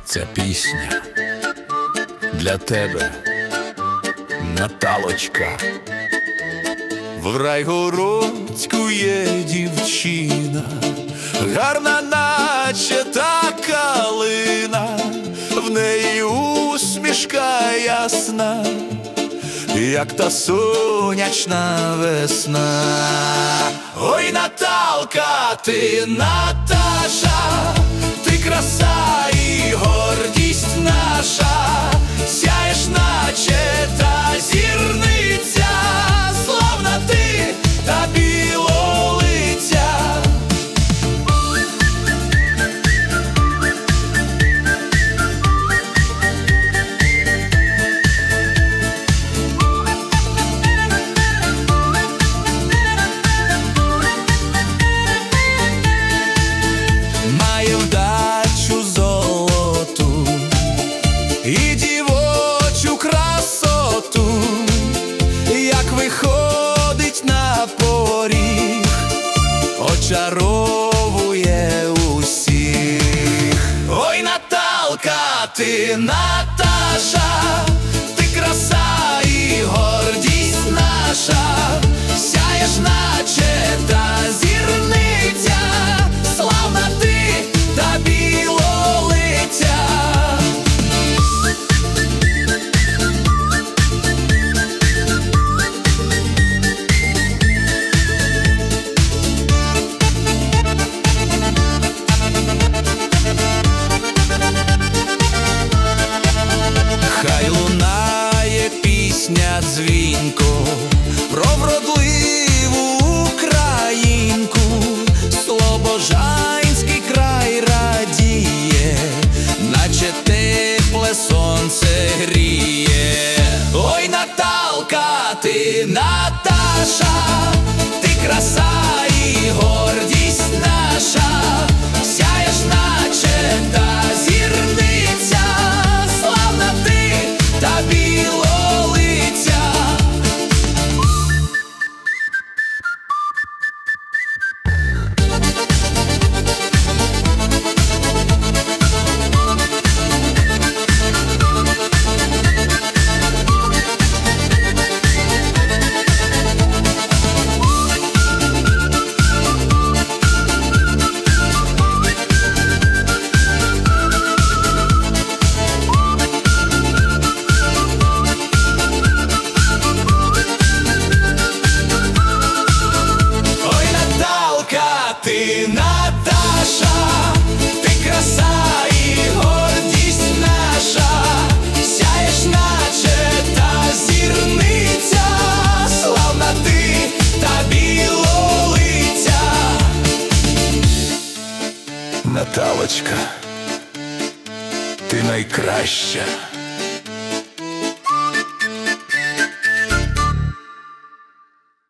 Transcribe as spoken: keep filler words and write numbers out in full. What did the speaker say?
Ця пісня для тебе, Наталочка. В Райгородську є дівчина, гарна, наче та калина, в неї усмішка ясна, як та сонячна весна. Ой, Наталка, ти Наташа, ти краса і гордість наша, сяєш, наче та зірниця, славна ти та білолиця. Має вдачу золоту і дівочу красоту, як виходить на поріг, очаровує усіх. Ой, Наталка, ти Наташа, ти краса і гордість наша, сяєш, наче та зірниця, славна ти та білолиця. Хай лунає пісня дзвінко про вродливу українку, Слобожанський край радіє, наче тепле сонце гріє. Ой, Наталка, ти Наташа, ти краса і гордість наша, сяєш, наче та зірниця, славна ти та білолиця. Ти Наташа, ти краса і гордість наша, сяєш, наче та зірниця, славна ти та білолиця. Наталочка, ти найкраща.